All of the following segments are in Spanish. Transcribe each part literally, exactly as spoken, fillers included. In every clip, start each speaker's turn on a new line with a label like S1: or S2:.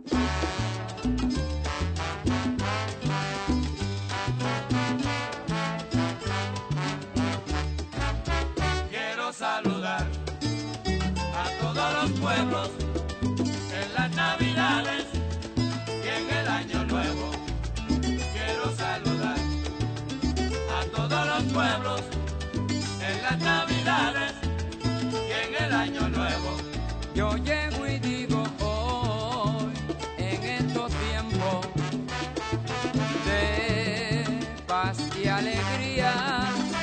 S1: Quiero saludar a todos los pueblos en las Navidades y en el Año Nuevo. Quiero saludar a todos los pueblos en las Navidades y en el Año Nuevo.
S2: Yo llego y digo hoy, en estos tiempos de paz y alegría,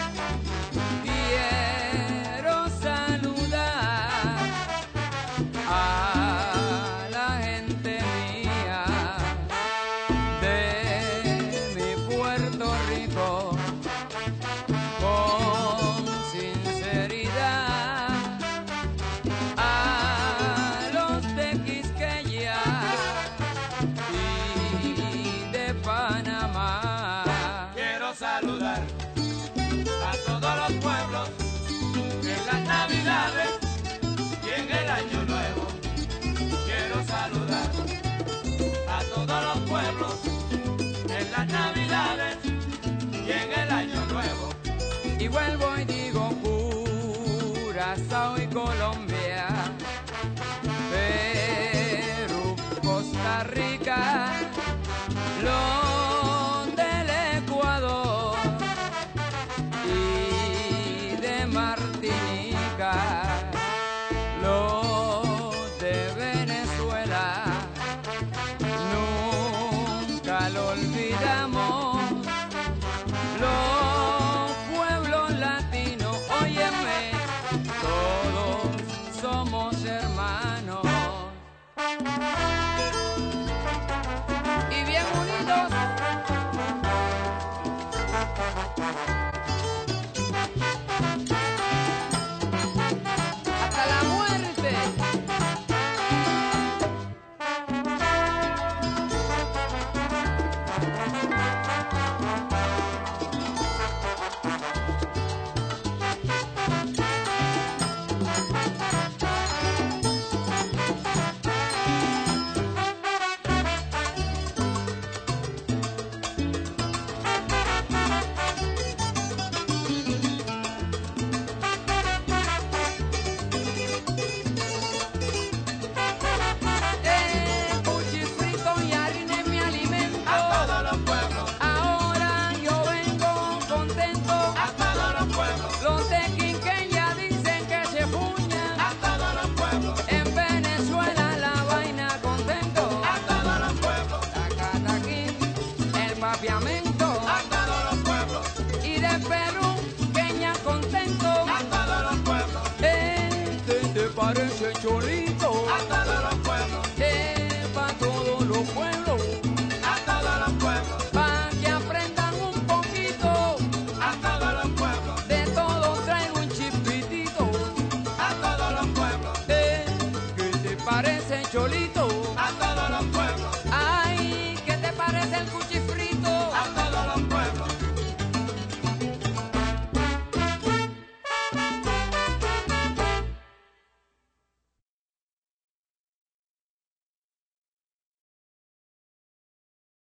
S2: quiero saludar a la gente mía de mi Puerto Rico con sinceridad, a los de Quisqueya y de Panamá.
S1: Quiero saludar a todos los pueblos en las Navidades y en el Año Nuevo. Quiero saludar a todos los pueblos en las Navidades y en el Año Nuevo.
S2: Y vuelvo y digo Curazao y Colombia, Perú, Costa Rica, los del Ecuador y de Martinica, los de Venezuela, nunca lo olvidamos. Los pueblos latinos, óyeme, todos somos hermanos y bien unidos. Hasta la muerte. Eh, cuchifrito y harina es mi alimento.
S1: A todos los pueblos,
S2: Ahora yo vengo contento.
S1: a todos los pueblos,
S2: Los de Quinqueya dicen que se puñan.
S1: a todos los pueblos,
S2: En Venezuela la vaina contento.
S1: a todos los pueblos,
S2: Tacataquín, el papiamento.
S1: a todos los pueblos,
S2: Y de Perú, Queña contento.
S1: a todos los pueblos,
S2: Este te parece cholito.
S1: a todos los